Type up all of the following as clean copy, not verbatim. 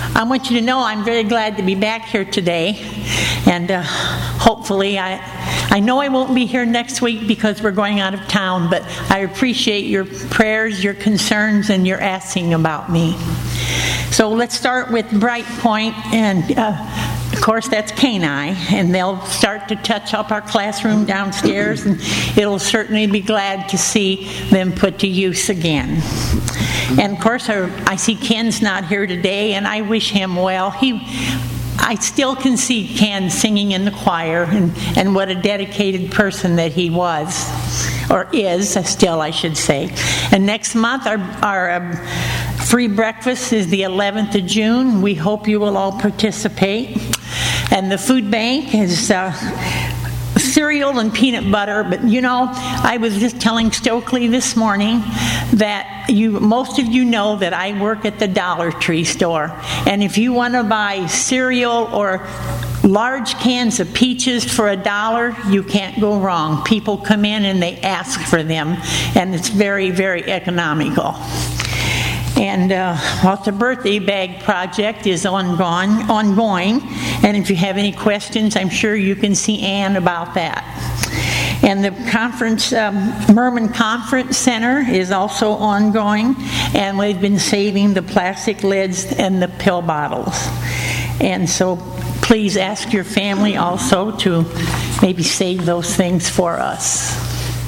I want you to know I'm very glad to be back here today, and hopefully I know I won't be here next week because we're going out of town, but I appreciate your prayers, your concerns, and your asking about me. So let's start with Bright Point, and of course that's Kenai, and they'll start to touch up our classroom downstairs, and it'll certainly be glad to see them put to use again. And of course I see Ken's not here today, and I wish him well. I still can see Ken singing in the choir, and what a dedicated person that he was, or is still, I should say. And next month our free breakfast is the 11th of June. We hope you will all participate. And the food bank is cereal and peanut butter, but I was just telling Stokely this morning that most of you know that I work at the Dollar Tree store, and if you want to buy cereal or large cans of peaches for $1, you can't go wrong. People come in and they ask for them, and it's very, very economical. And the birthday bag project is ongoing, and if you have any questions, I'm sure you can see Ann about that. And the conference, Merman Conference Center is also ongoing, and we've been saving the plastic lids and the pill bottles. And so please ask your family also to maybe save those things for us.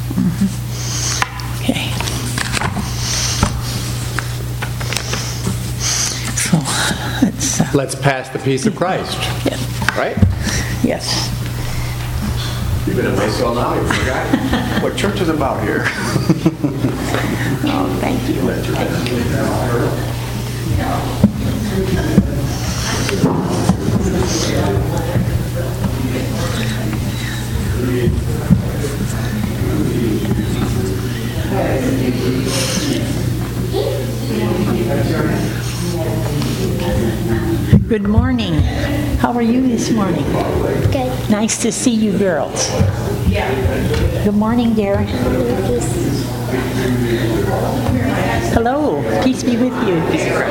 Okay. So let's pass the peace of Christ. Yes. Right? Yes. You've been away so long, you forgot what church is about here. Oh, thank you. Good morning. How are you this morning? Good. Nice to see you girls. Good morning, Darren. Hello. Peace be with you.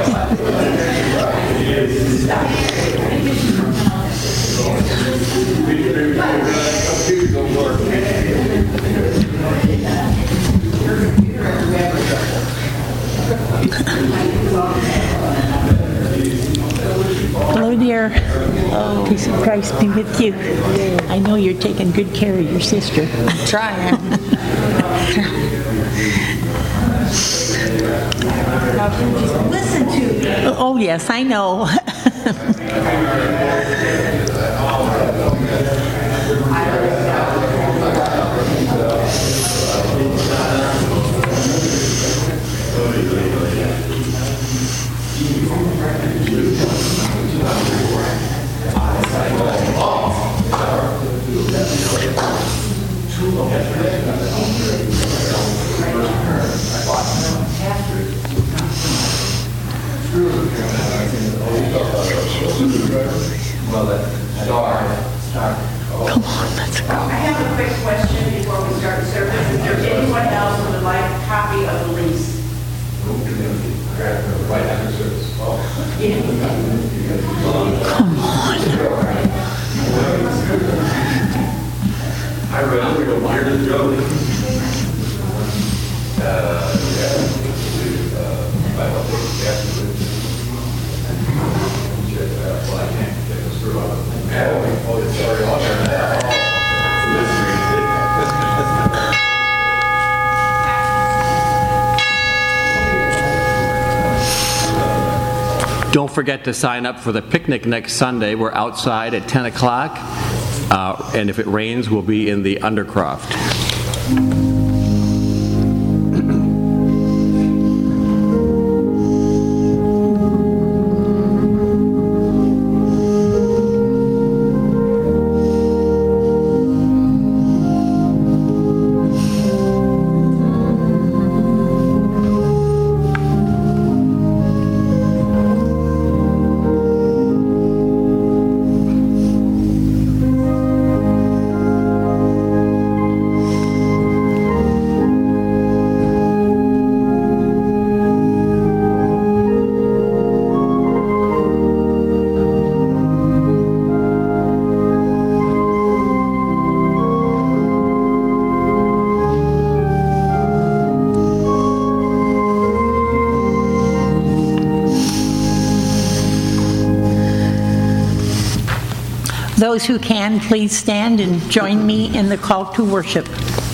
Hello, dear. Peace of Christ be with you. I know you're taking good care of your sister. I'm trying. Listen to. Oh, yes, I know. Come on, let's go. I have a quick question before we start the service. Is there anyone else who would like a copy of the lease? Right after service. Come on. I remember the years ago. Don't forget to sign up for the picnic next Sunday. We're outside at 10 o'clock, and if it rains, we'll be in the Undercroft. Those who can, please stand and join me in the call to worship.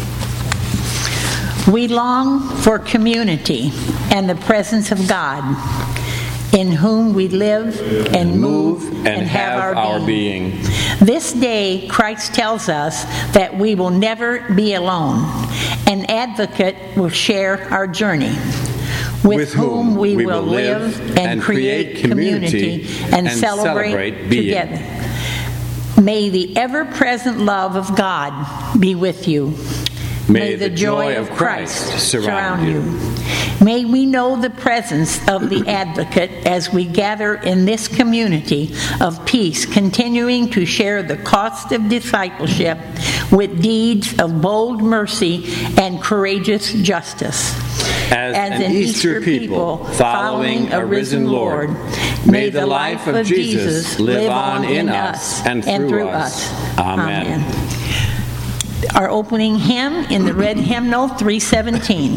We long for community and the presence of God, in whom we live and move and have our being. This day, Christ tells us that we will never be alone. An advocate will share our journey, with whom we will live and create community and celebrate together. May the ever-present love of God be with you. May the joy of Christ surround you. May we know the presence of the advocate as we gather in this community of peace, continuing to share the cost of discipleship with deeds of bold mercy and courageous justice. As an Easter people following a risen Lord, may the life of Jesus live on in us and through us. Amen. Our opening hymn in the red hymnal 317.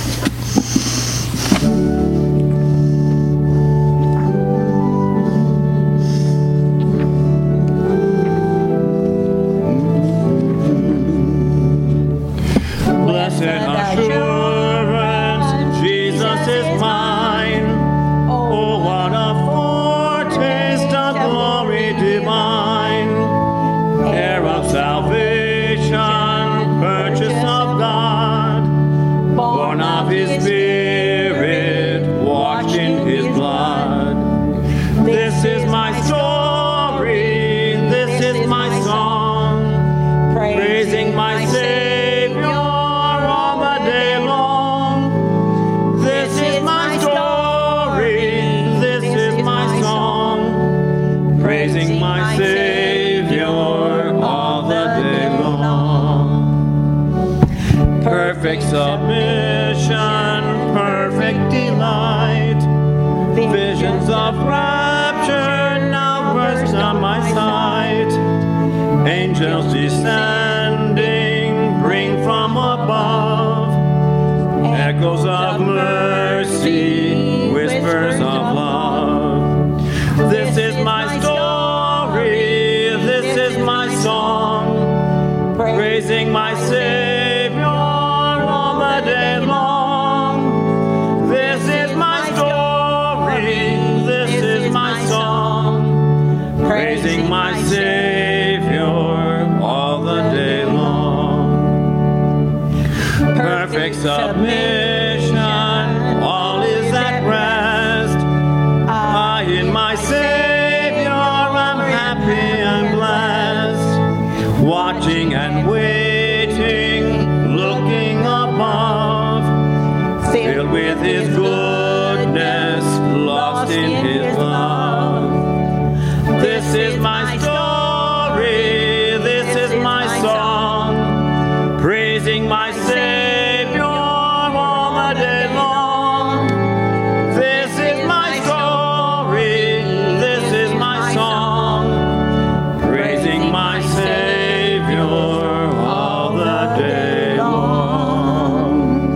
Blessed assurance, Jesus is mine. Oh, what a foretaste of glory divine, heir of salvation, purchase of God, born of His Spirit, washed in His blood. This is my story, this is my song, praising my Savior all the day long. This is my story, this is my song, praising my Savior all the day long. Perfect submission, perfect delight, visions of rapture now burst on my sight. Angels descending bring from above echoes of mercy, whispers of love. This is my story, this is my song, praising my Savior all the day long. This is my story, this is my song, praising my Savior all the day long. Perfect submission, all is at rest. I in my Savior am happy and blessed, watching and waiting, looking above, filled with His goodness, lost in His love. This is my story, this is my song, praising my Savior all the day long. This is my story, this is my song, praising my Savior all the day long.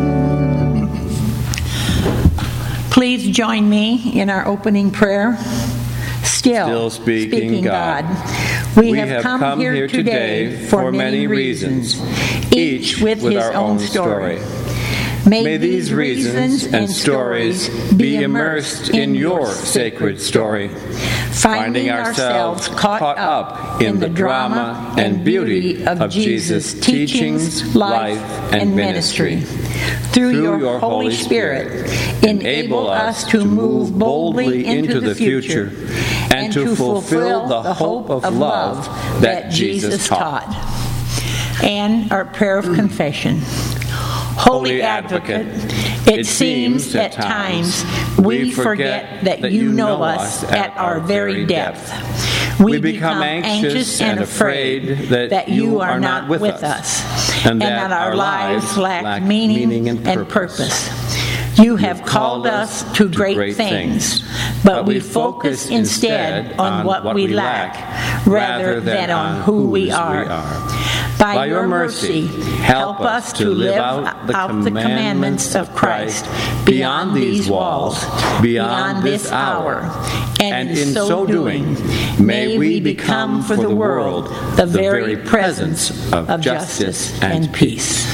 Please join me in our opening prayer. Still speaking God. We have come here today for many reasons, each with his own story. May these reasons and stories be immersed in your sacred story, finding ourselves caught up in the drama and beauty of Jesus' teachings, life, and ministry. Through your Holy Spirit, enable us to move boldly into the future and to fulfill the hope of love that Jesus taught. And our prayer of confession. Holy Advocate, it seems at times we forget that you know us at our very depth. We become anxious and afraid that you are not with us, and that our lives lack meaning and purpose. You have called us to great things, but we focus instead on what we lack rather than on who we are. By your mercy, help us to live out the commandments of Christ beyond these walls, beyond this hour. And in so doing, may we become for the world the very presence of justice and peace.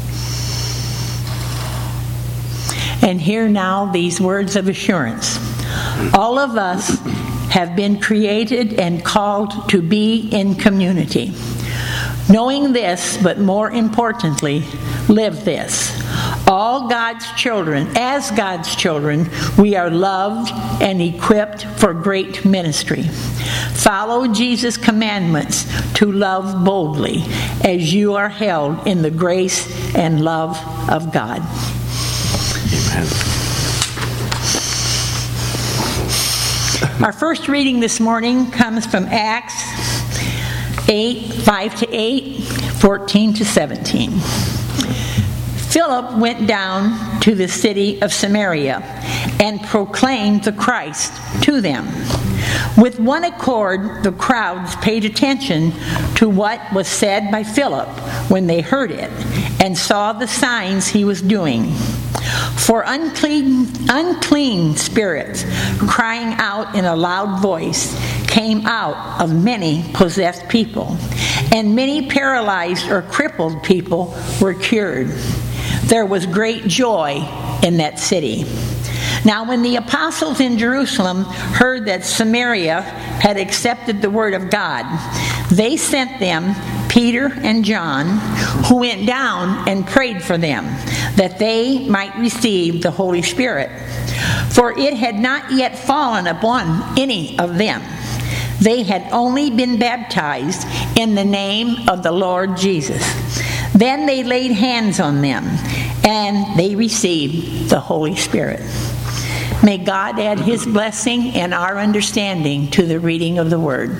And hear now these words of assurance. All of us have been created and called to be in community. Knowing this, but more importantly, live this. As God's children, we are loved and equipped for great ministry. Follow Jesus' commandments to love boldly as you are held in the grace and love of God. Amen. Our first reading this morning comes from Acts 8, 5-8, 14-17. Philip went down to the city of Samaria and proclaimed the Christ to them. With one accord, the crowds paid attention to what was said by Philip when they heard it and saw the signs he was doing. For unclean spirits, crying out in a loud voice, came out of many possessed people, and many paralyzed or crippled people were cured. There was great joy in that city. Now when the apostles in Jerusalem heard that Samaria had accepted the word of God, they sent them Peter and John, who went down and prayed for them, that they might receive the Holy Spirit. For it had not yet fallen upon any of them. They had only been baptized in the name of the Lord Jesus. Then they laid hands on them, and they received the Holy Spirit. May God add His blessing and our understanding to the reading of the Word.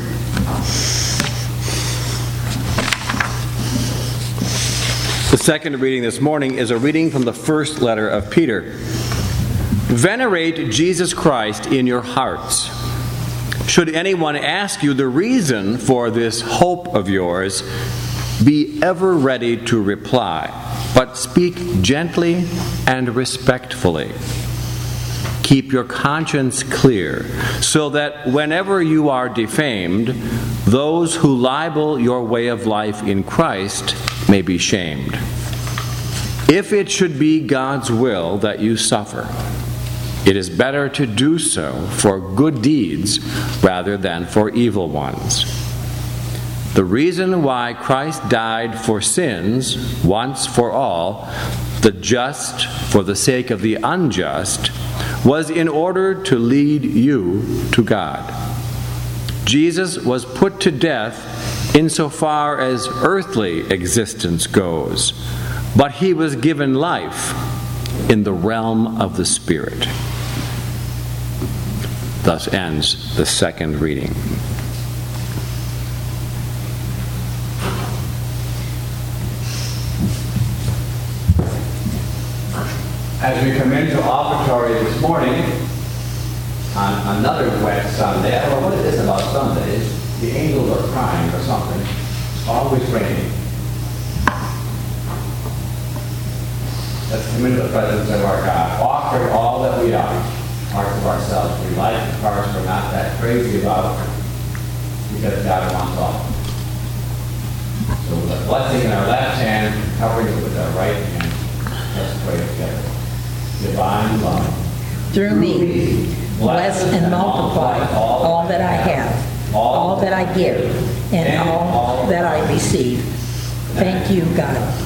The second reading this morning is a reading from the first letter of Peter. Venerate Jesus Christ in your hearts. Should anyone ask you the reason for this hope of yours, be ever ready to reply, but speak gently and respectfully. Keep your conscience clear, so that whenever you are defamed, those who libel your way of life in Christ may be shamed. If it should be God's will that you suffer, it is better to do so for good deeds rather than for evil ones. The reason why Christ died for sins once for all, the just for the sake of the unjust, was in order to lead you to God. Jesus was put to death insofar as earthly existence goes, but he was given life in the realm of the Spirit. Thus ends the second reading. As we come into offertory this morning, on another wet Sunday, I don't know what it is about Sundays, the angels are crying or something. It's always raining. Let's come into the presence of our God, offer all that we are, parts of ourselves we like, and parts we're not that crazy about, because God wants all. So with a blessing in our left hand, covering it with our right hand, let's pray together. Divine love, Through me, bless and multiply all that I have, all that I give, and all that I receive. Thank you, God.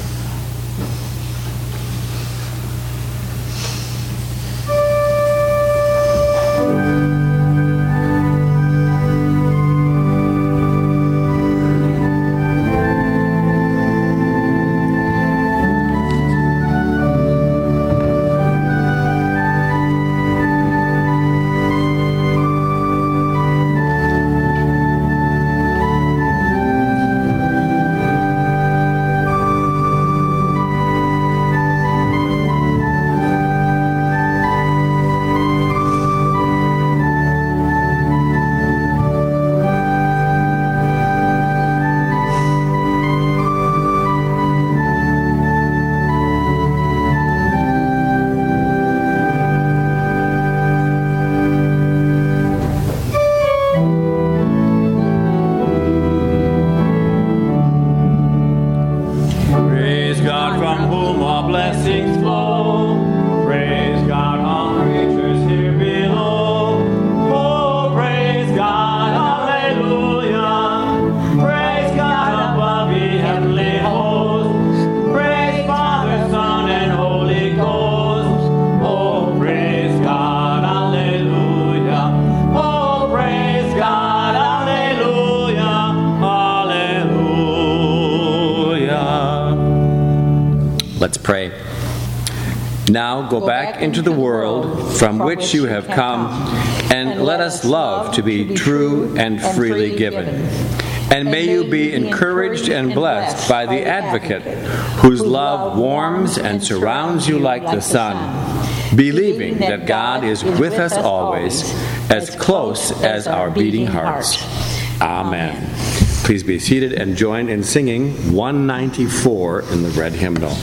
pray. Now go back into the world from which you have come, and let us love to be true and freely given. And may you be encouraged and blessed by the Advocate, whose love warms and surrounds you like the sun, believing that God is with us always, as close as our beating hearts. Amen. Please be seated and join in singing 194 in the red hymnal.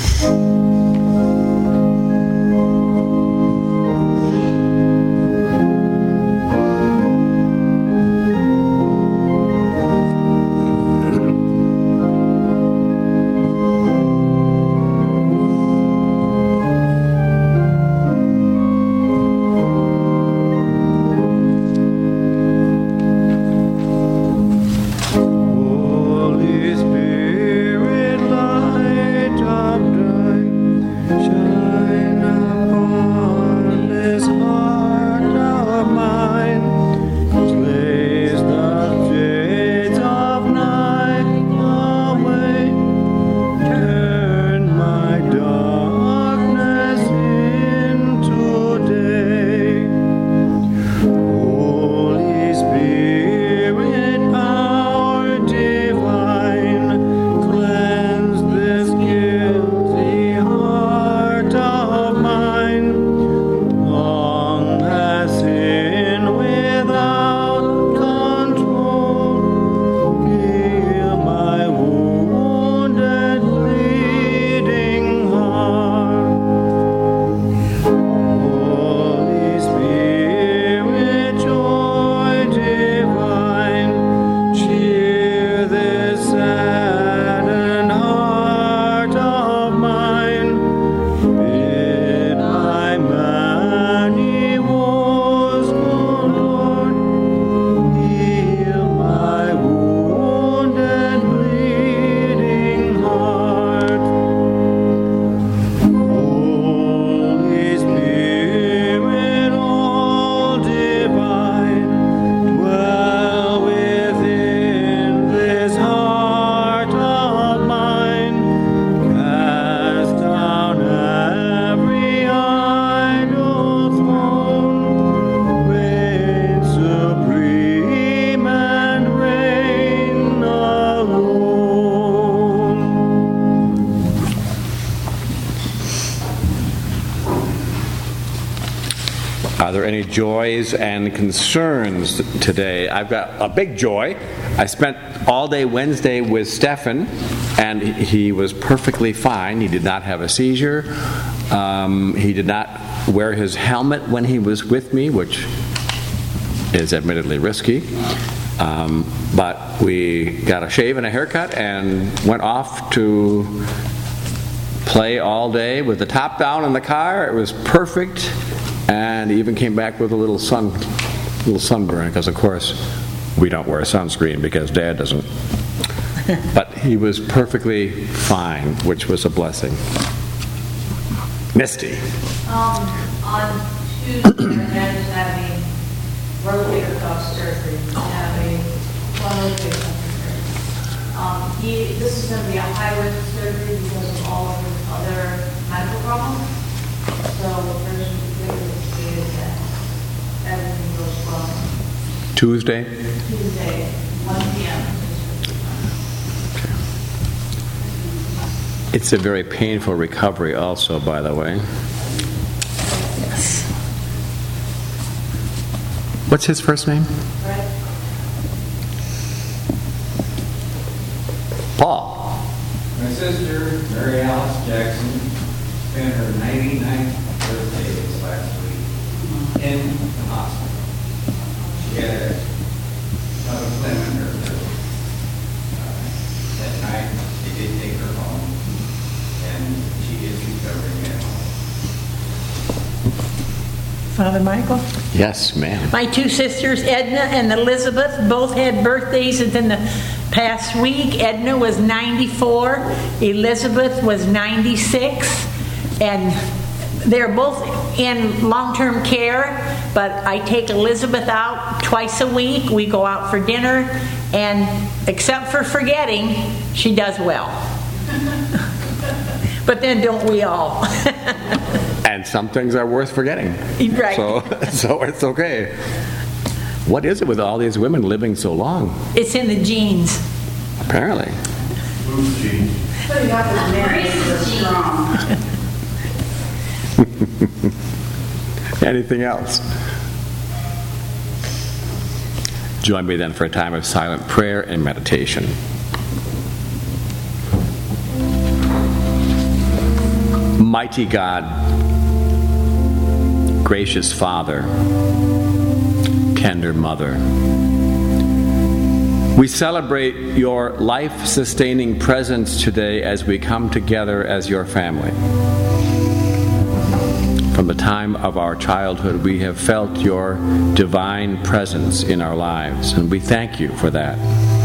Are there any joys and concerns today? I've got a big joy. I spent all day Wednesday with Stefan, and he was perfectly fine. He did not have a seizure. He did not wear his helmet when he was with me, which is admittedly risky. But we got a shave and a haircut and went off to play all day with the top down in the car. It was perfect. And even came back with a little sunburn, because of course we don't wear sunscreen because Dad doesn't. But he was perfectly fine, which was a blessing. Misty. On Tuesday, my dad is having rotator cuff surgery. He's having one rotator cuff surgery. This is going to be a high-risk surgery because of all of his other medical problems. So there's everything goes well. Tuesday, 1 p.m. It's a very painful recovery also, by the way. Yes. What's his first name? Right? Paul. My sister, Mary Alice Jackson, spent her 99th birthday this last week in the hospital. She had a phlegm in her throat. That night, they did take her home, and she is recovering at home. Father Michael? Yes, ma'am. My two sisters, Edna and Elizabeth, both had birthdays within the past week. Edna was 94, Elizabeth was 96, and they're both in long-term care, but I take Elizabeth out twice a week. We go out for dinner, and except for forgetting, she does well. But then don't we all? And some things are worth forgetting. Right. So it's okay. What is it with all these women living so long? It's in the genes. Apparently. So you got this man who's strong. Anything else? Join me then for a time of silent prayer and meditation. Mighty God, gracious Father, tender Mother, we celebrate your life-sustaining presence today as we come together as your family. From the time of our childhood, we have felt your divine presence in our lives, and we thank you for that.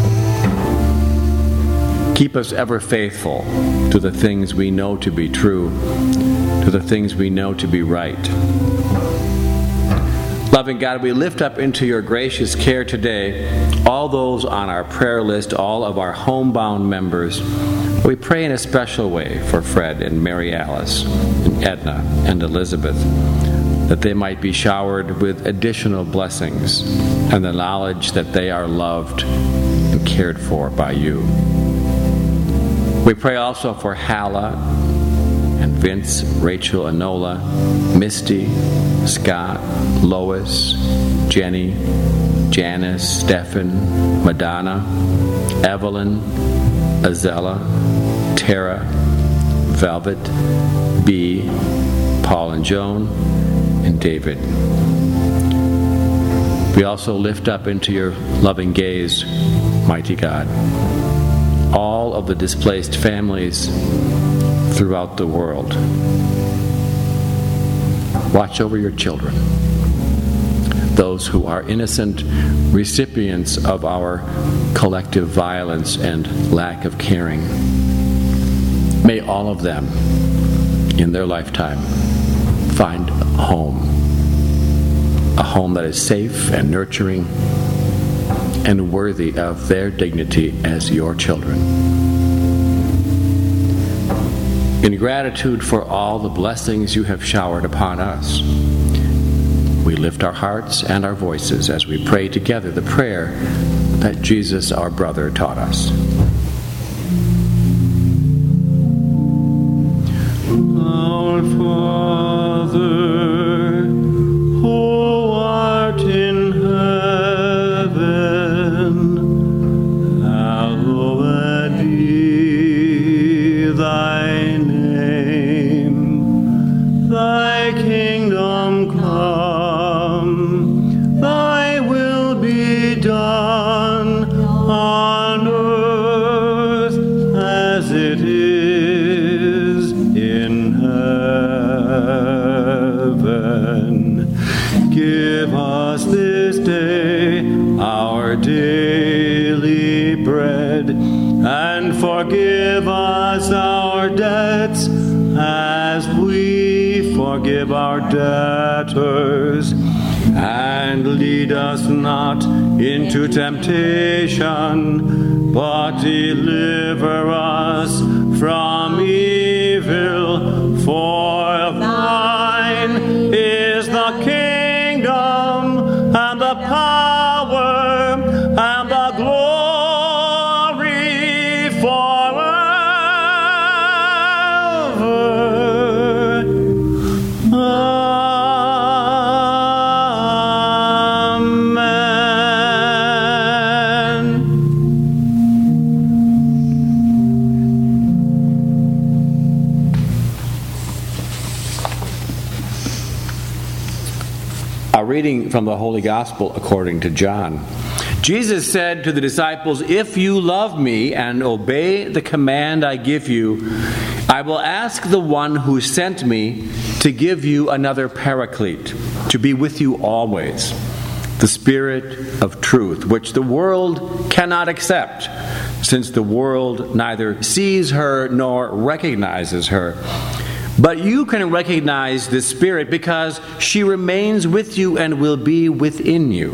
Keep us ever faithful to the things we know to be true, to the things we know to be right. Loving God, we lift up into your gracious care today all those on our prayer list, all of our homebound members. We pray in a special way for Fred and Mary Alice and Edna and Elizabeth, that they might be showered with additional blessings and the knowledge that they are loved and cared for by you. We pray also for Hala and Vince, Rachel, Enola, Misty, Scott, Lois, Jenny, Janice, Stephen, Madonna, Evelyn, Azella, Tara, Velvet, Bee, Paul and Joan, and David. We also lift up into your loving gaze, mighty God, all of the displaced families throughout the world. Watch over your children, those who are innocent recipients of our collective violence and lack of caring. May all of them, in their lifetime, find a home that is safe and nurturing and worthy of their dignity as your children. In gratitude for all the blessings you have showered upon us, we lift our hearts and our voices as we pray together the prayer that Jesus, our brother, taught us. Our Father, who art in heaven, hallowed be thy name. Thy kingdom come, thy will be done on earth as it is in heaven. Give us this day our daily bread, and forgive us our debts as we forgive our debtors. And lead us not into temptation, but deliver us from evil. For thine is the kingdom and the power and the glory forever. Amen. A reading from the Holy Gospel according to John. Jesus said to the disciples, "If you love me and obey the command I give you, I will ask the one who sent me to give you another paraclete, to be with you always, the Spirit of truth, which the world cannot accept, since the world neither sees her nor recognizes her. But you can recognize the Spirit because she remains with you and will be within you.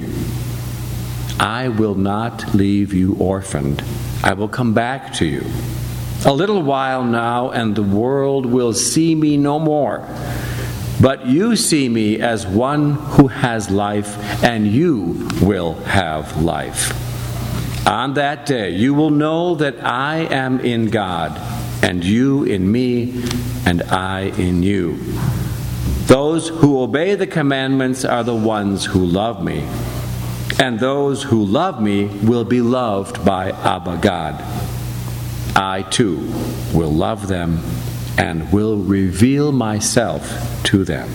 I will not leave you orphaned. I will come back to you. A little while now, and the world will see me no more. But you see me as one who has life, and you will have life. On that day, you will know that I am in God, and you in me, and I in you. Those who obey the commandments are the ones who love me, and those who love me will be loved by Abba God. I too will love them and will reveal myself to them.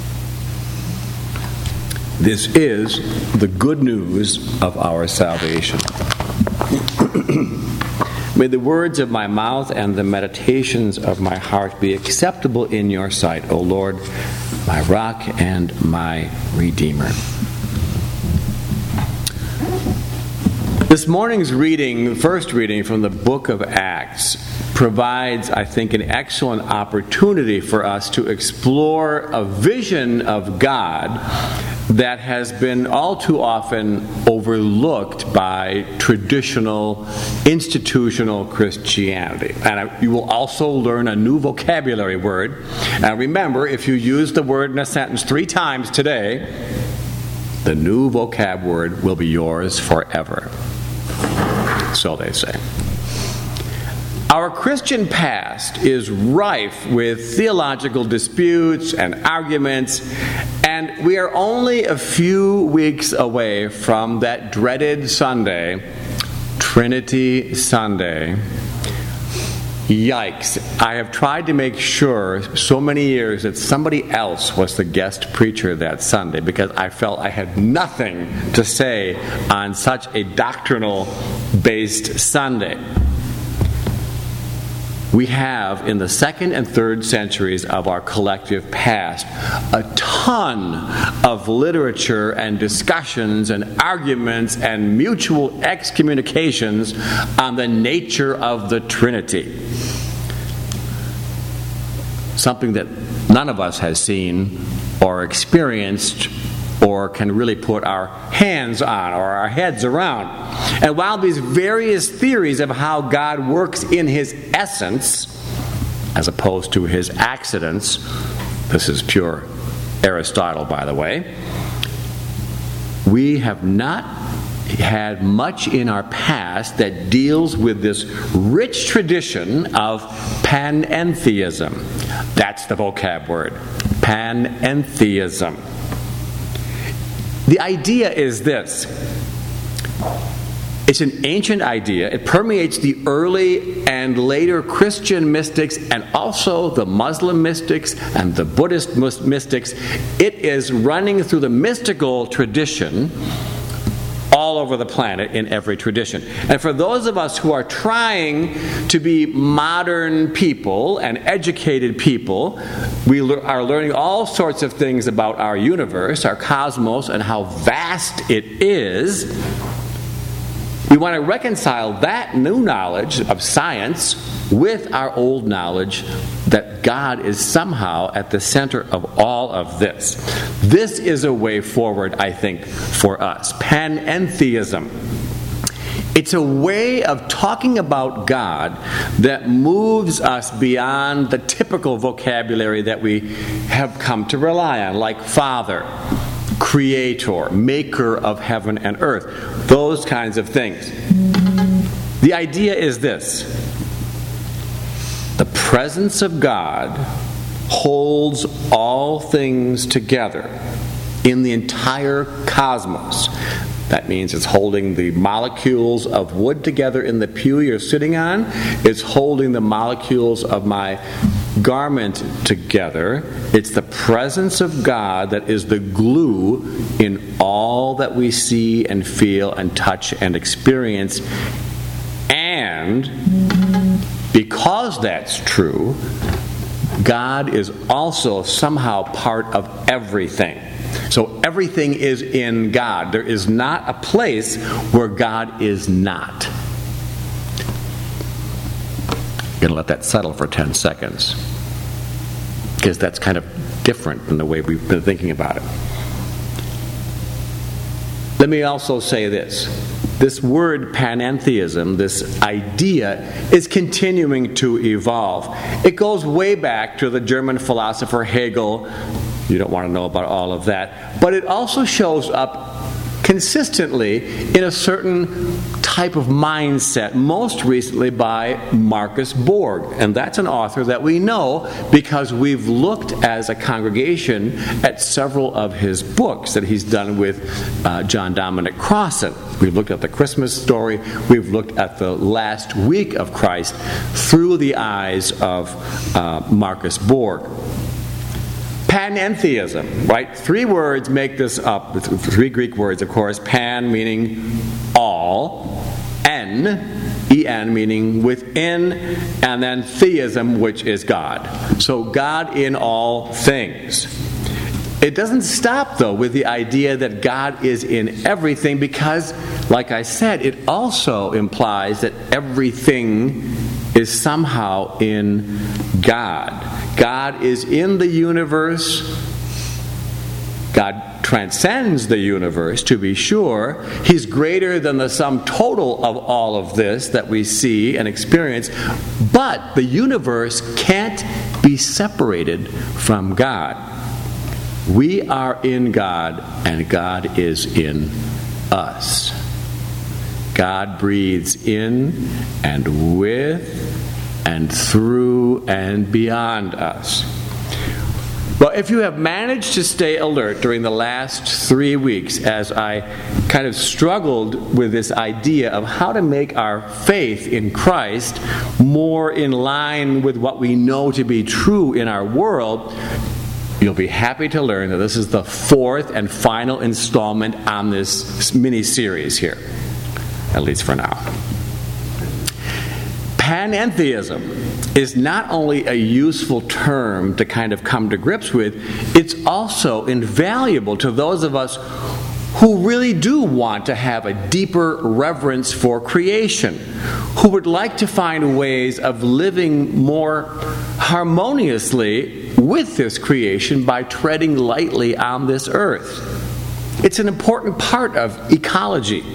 This is the good news of our salvation. May the words of my mouth and the meditations of my heart be acceptable in your sight, O Lord, my rock and my redeemer. This morning's reading, the first reading from the book of Acts, provides, I think, an excellent opportunity for us to explore a vision of God that has been all too often overlooked by traditional, institutional Christianity. And you will also learn a new vocabulary word. Now remember, if you use the word in a sentence 3 times today, the new vocab word will be yours forever. So they say. Our Christian past is rife with theological disputes and arguments, and we are only a few weeks away from that dreaded Sunday, Trinity Sunday. Yikes. I have tried to make sure so many years that somebody else was the guest preacher that Sunday because I felt I had nothing to say on such a doctrinal-based Sunday. We have, in the 2nd and 3rd centuries of our collective past, a ton of literature and discussions and arguments and mutual excommunications on the nature of the Trinity. Something that none of us has seen or experienced or can really put our hands on or our heads around. And while these various theories of how God works in His essence, as opposed to His accidents, this is pure Aristotle, by the way, we have not had much in our past that deals with this rich tradition of panentheism. That's the vocab word, panentheism. The idea is this. It's an ancient idea. It permeates the early and later Christian mystics and also the Muslim mystics and the Buddhist mystics. It is running through the mystical tradition all over the planet in every tradition. And for those of us who are trying to be modern people and educated people, we are learning all sorts of things about our universe, our cosmos, and how vast it is. We want to reconcile that new knowledge of science with our old knowledge that God is somehow at the center of all of this. This is a way forward, I think, for us. Panentheism. It's a way of talking about God that moves us beyond the typical vocabulary that we have come to rely on, like Father, Creator, Maker of heaven and earth, those kinds of things. The idea is this. The presence of God holds all things together in the entire cosmos. That means it's holding the molecules of wood together in the pew you're sitting on. It's holding the molecules of my garment together. It's the presence of God that is the glue in all that we see and feel and touch and experience. And because that's true, God is also somehow part of everything. So everything is in God. There is not a place where God is not. I'm going to let that settle for 10 seconds, because that's kind of different than the way we've been thinking about it. Let me also say this. this word panentheism, this idea, is continuing to evolve. It goes way back to the German philosopher Hegel. You don't want to know about all of that. But it also shows up consistently in a certain type of mindset, most recently by Marcus Borg. And that's an author that we know because we've looked as a congregation at several of his books that he's done with John Dominic Crossan. We've looked at the Christmas story. We've looked at the last week of Christ through the eyes of Marcus Borg. Panentheism, right? 3 words make this up. 3 Greek words, of course. Pan meaning all, en meaning within, and then theism, which is God. So God in all things. It doesn't stop, though, with the idea that God is in everything because, like I said, it also implies that everything is somehow in God. God is in the universe. God transcends the universe, to be sure. He's greater than the sum total of all of this that we see and experience. But the universe can't be separated from God. We are in God, and God is in us. God breathes in and with and through and beyond us. Well, if you have managed to stay alert during the last 3 weeks as I kind of struggled with this idea of how to make our faith in Christ more in line with what we know to be true in our world, you'll be happy to learn that this is the 4th and final installment on this mini-series here, at least for now. Panentheism is not only a useful term to kind of come to grips with, it's also invaluable to those of us who really do want to have a deeper reverence for creation, who would like to find ways of living more harmoniously with this creation by treading lightly on this earth. It's an important part of ecology.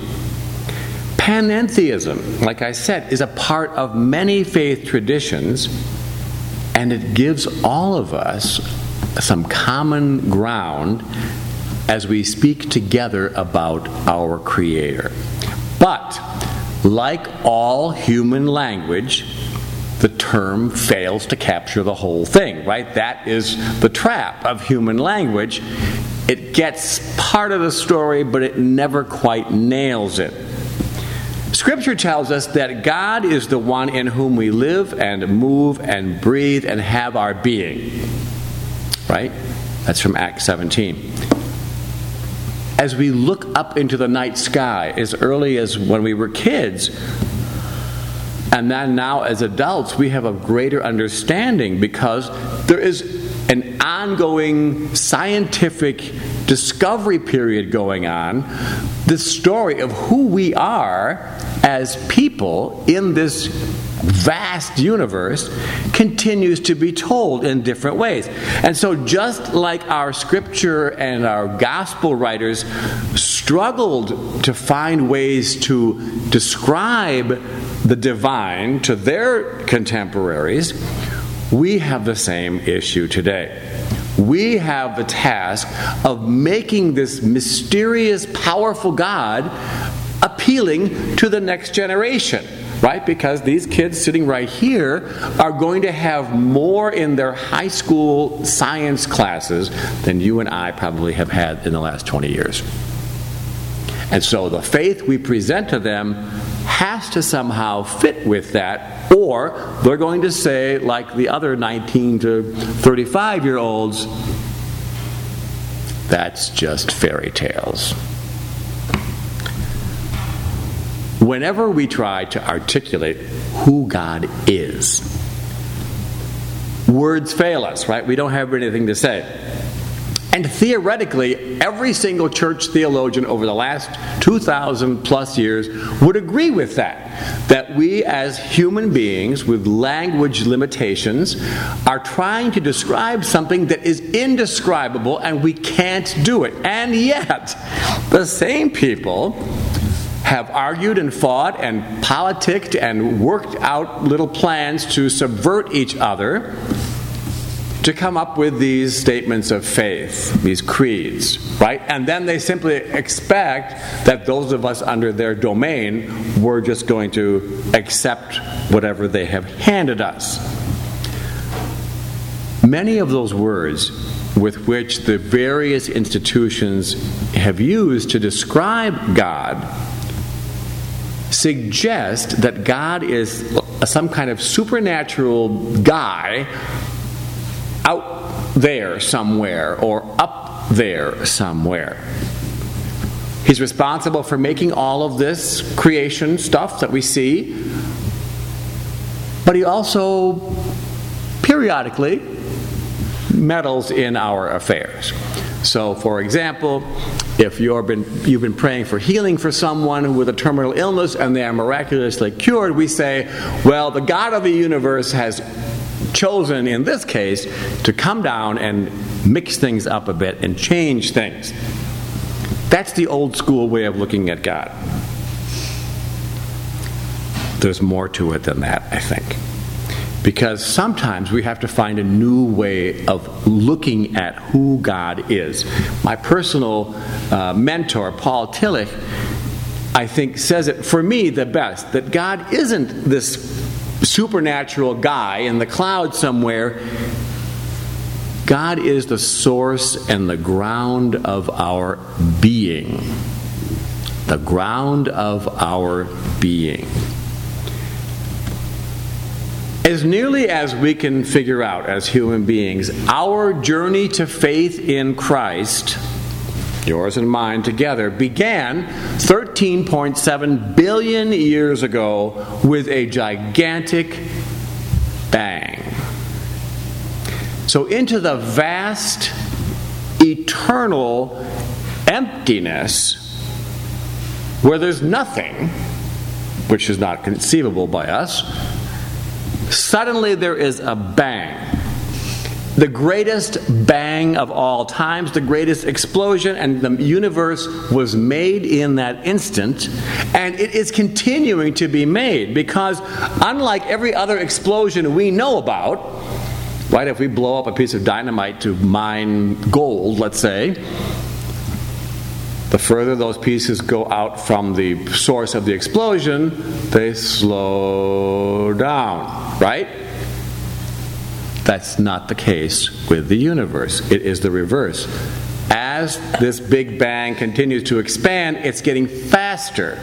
Panentheism, like I said, is a part of many faith traditions, and it gives all of us some common ground as we speak together about our Creator. But, like all human language, the term fails to capture the whole thing, right? That is the trap of human language. It gets part of the story, but it never quite nails it. Scripture tells us that God is the one in whom we live and move and breathe and have our being. Right? That's from Acts 17. As we look up into the night sky, as early as when we were kids, and then now as adults, we have a greater understanding because there is an ongoing scientific discovery period going on. The story of who we are as people in this vast universe continues to be told in different ways. And so just like our scripture and our gospel writers struggled to find ways to describe the divine to their contemporaries, we have the same issue today. We have the task of making this mysterious, powerful God appealing to the next generation, right? Because these kids sitting right here are going to have more in their high school science classes than you and I probably have had in the last 20 years. And so the faith we present to them has to somehow fit with that, or they're going to say, like the other 19 to 35-year-olds, that's just fairy tales. Whenever we try to articulate who God is, words fail us, right? We don't have anything to say. And theoretically, every single church theologian over the last 2,000 plus years would agree with that we as human beings with language limitations are trying to describe something that is indescribable and we can't do it. And yet, the same people have argued and fought and politicked and worked out little plans to subvert each other to come up with these statements of faith, these creeds, right? And then they simply expect that those of us under their domain, we're just going to accept whatever they have handed us. Many of those words with which the various institutions have used to describe God suggest that God is some kind of supernatural guy out there somewhere or up there somewhere. He's responsible for making all of this creation stuff that we see, but he also periodically meddles in our affairs. So, for example, if you've been praying for healing for someone with a terminal illness and they are miraculously cured, we say, well, the God of the universe has chosen, in this case, to come down and mix things up a bit and change things. That's the old school way of looking at God. There's more to it than that, I think. Because sometimes we have to find a new way of looking at who God is. My personal mentor, Paul Tillich, I think says it for me the best, that God isn't this supernatural guy in the clouds somewhere. God is the source and the ground of our being. The ground of our being. As nearly as we can figure out as human beings, our journey to faith in Christ, yours and mine together, began 13.7 billion years ago with a gigantic bang. So into the vast, eternal emptiness where there's nothing, which is not conceivable by us, suddenly there is a bang. The greatest bang of all times, the greatest explosion, and the universe was made in that instant, and it is continuing to be made because unlike every other explosion we know about, right, if we blow up a piece of dynamite to mine gold, let's say, the further those pieces go out from the source of the explosion, they slow down, right? That's not the case with the universe. It is the reverse. As this Big Bang continues to expand, it's getting faster.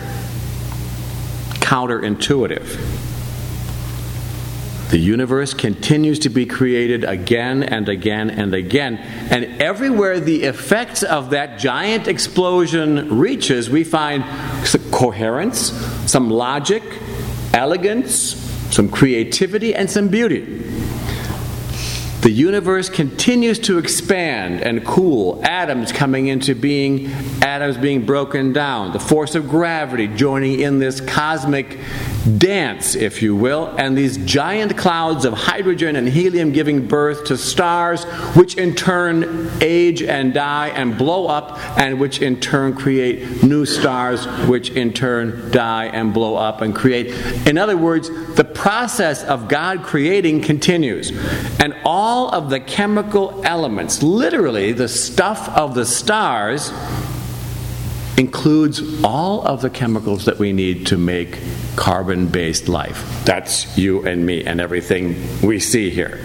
Counterintuitive. The universe continues to be created again and again and again. And everywhere the effects of that giant explosion reaches, we find some coherence, some logic, elegance, some creativity, and some beauty. The universe continues to expand and cool, atoms coming into being, atoms being broken down, the force of gravity joining in this cosmic dance, if you will, and these giant clouds of hydrogen and helium giving birth to stars, which in turn age and die and blow up, and which in turn create new stars, which in turn die and blow up and create. In other words, the process of God creating continues. And all of the chemical elements, literally the stuff of the stars, includes all of the chemicals that we need to make carbon-based life. That's you and me and everything we see here.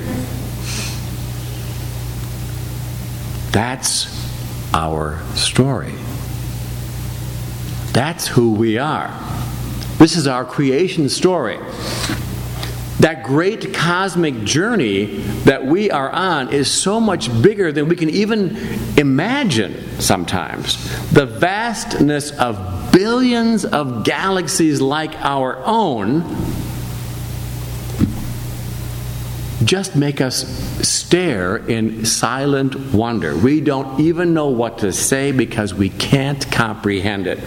That's our story. That's who we are. This is our creation story. That great cosmic journey that we are on is so much bigger than we can even imagine sometimes. The vastness of billions of galaxies like our own just make us stare in silent wonder. We don't even know what to say because we can't comprehend it.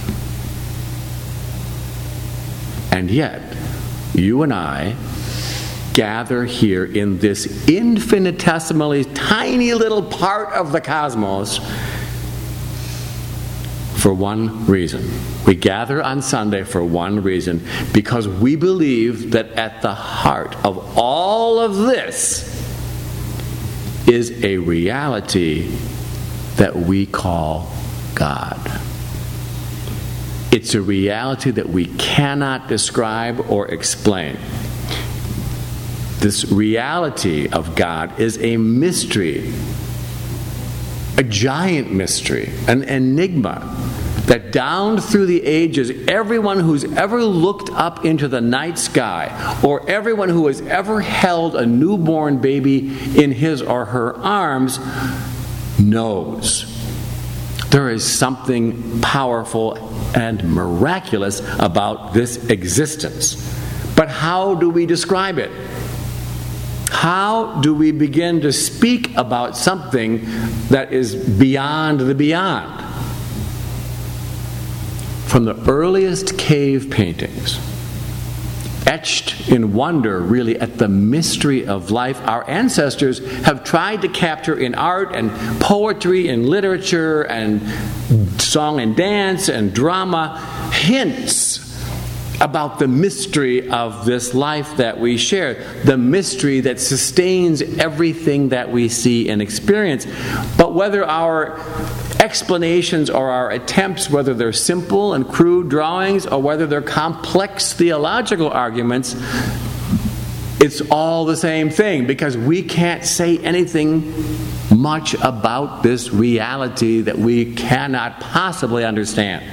And yet, you and I gather here in this infinitesimally tiny little part of the cosmos for one reason. We gather on Sunday for one reason, because we believe that at the heart of all of this is a reality that we call God. It's a reality that we cannot describe or explain. This reality of God is a mystery, a giant mystery, an enigma that down through the ages, everyone who's ever looked up into the night sky, or everyone who has ever held a newborn baby in his or her arms, knows there is something powerful and miraculous about this existence. But how do we describe it? How do we begin to speak about something that is beyond the beyond? From the earliest cave paintings, etched in wonder really at the mystery of life, our ancestors have tried to capture in art and poetry and literature and song and dance and drama hints about the mystery of this life that we share, the mystery that sustains everything that we see and experience. But whether our explanations or our attempts, whether they're simple and crude drawings or whether they're complex theological arguments, it's all the same thing, because we can't say anything much about this reality that we cannot possibly understand.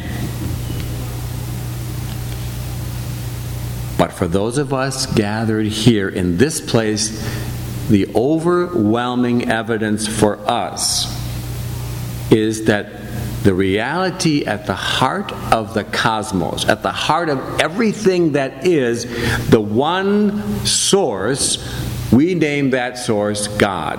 But for those of us gathered here in this place, the overwhelming evidence for us is that the reality at the heart of the cosmos, at the heart of everything that is, the one source, we name that source God.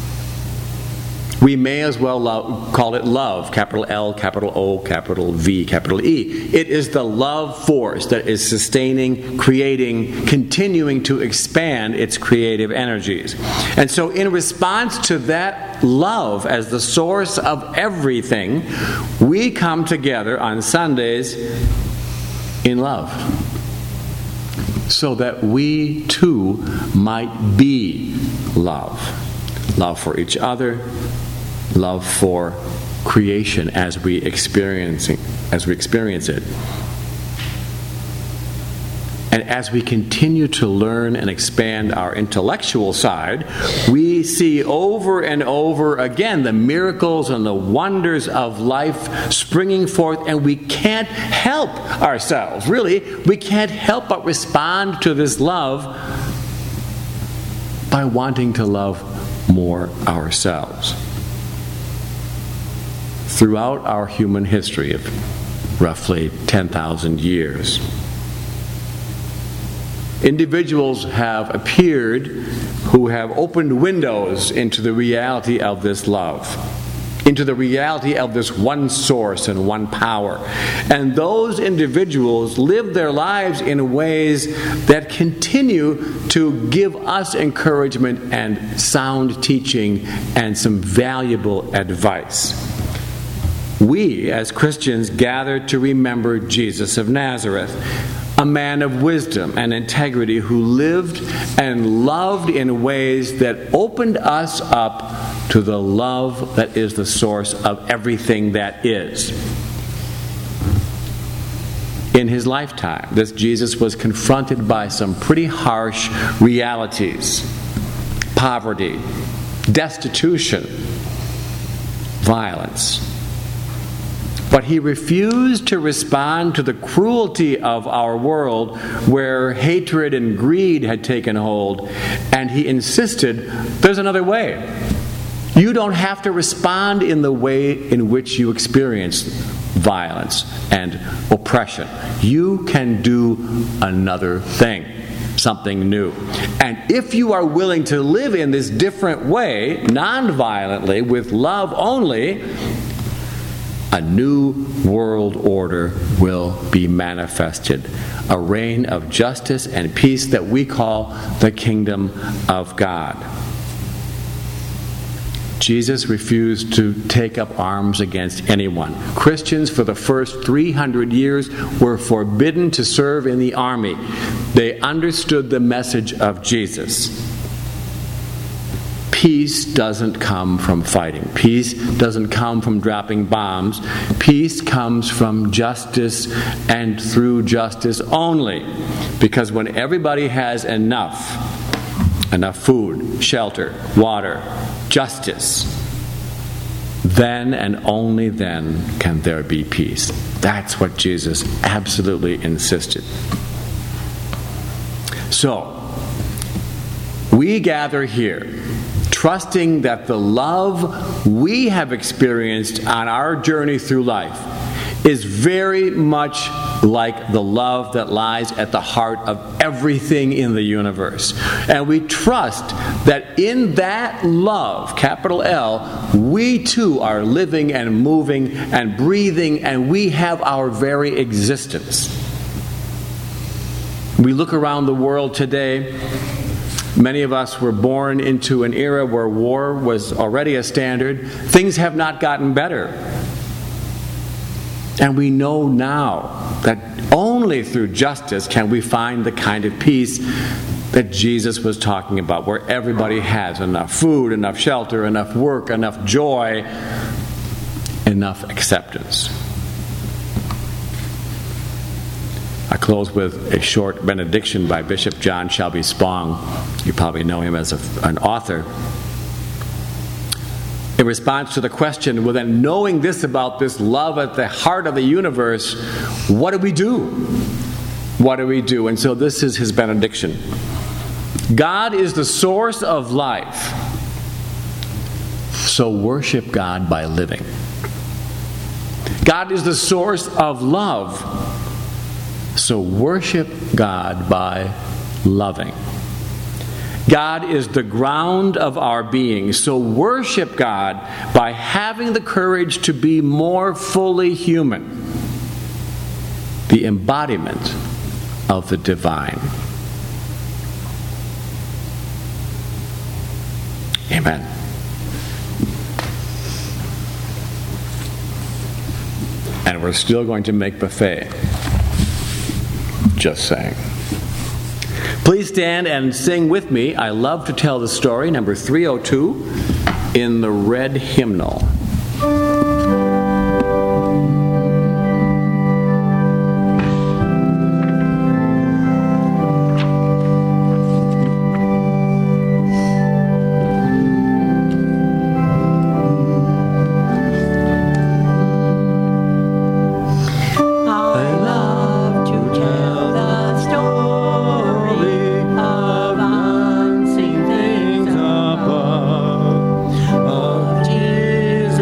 We may as well call it love, capital L, capital O, capital V, capital E. It is the love force that is sustaining, creating, continuing to expand its creative energies. And so in response to that love as the source of everything, we come together on Sundays in love, so that we too might be love. Love for each other, love for creation as we experience it. And as we continue to learn and expand our intellectual side, we see over and over again the miracles and the wonders of life springing forth, and we can't help ourselves. Really, we can't help but respond to this love by wanting to love more ourselves. Throughout our human history of roughly 10,000 years, individuals have appeared who have opened windows into the reality of this love, into the reality of this one source and one power. And those individuals live their lives in ways that continue to give us encouragement and sound teaching and some valuable advice. We, as Christians, gather to remember Jesus of Nazareth, a man of wisdom and integrity who lived and loved in ways that opened us up to the love that is the source of everything that is. In his lifetime, this Jesus was confronted by some pretty harsh realities: poverty, destitution, violence. But he refused to respond to the cruelty of our world, where hatred and greed had taken hold, and he insisted there's another way. You don't have to respond in the way in which you experience violence and oppression. You can do another thing, something new. And if you are willing to live in this different way, non-violently, with love only, a new world order will be manifested, a reign of justice and peace that we call the kingdom of God. Jesus refused to take up arms against anyone. Christians for the first 300 years were forbidden to serve in the army. They understood the message of Jesus. Peace doesn't come from fighting. Peace doesn't come from dropping bombs. Peace comes from justice and through justice only. Because when everybody has enough food, shelter, water, justice, then and only then can there be peace. That's what Jesus absolutely insisted. So, we gather here trusting that the love we have experienced on our journey through life is very much like the love that lies at the heart of everything in the universe. And we trust that in that love, capital L, we too are living and moving and breathing, and we have our very existence. We look around the world today. Many of us were born into an era where war was already a standard. Things have not gotten better. And we know now that only through justice can we find the kind of peace that Jesus was talking about, where everybody has enough food, enough shelter, enough work, enough joy, enough acceptance. I close with a short benediction by Bishop John Shelby Spong. You probably know him as an author. In response to the question, well then, knowing this about this love at the heart of the universe, what do we do? What do we do? And so this is his benediction. God is the source of life. So worship God by living. God is the source of love. So worship God by loving. God is the ground of our being, so worship God by having the courage to be more fully human, the embodiment of the divine. Amen. And we're still going to make buffet. Just saying. Please stand and sing with me, I Love to Tell the Story, number 302, in the red hymnal. Jesus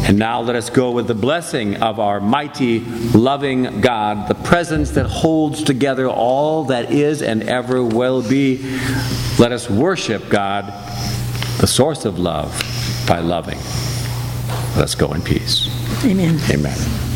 And now let us go with the blessing of our mighty, loving God, the presence that holds together all that is and ever will be. Let us worship God, the source of love, by loving. Let us go in peace. Amen. Amen.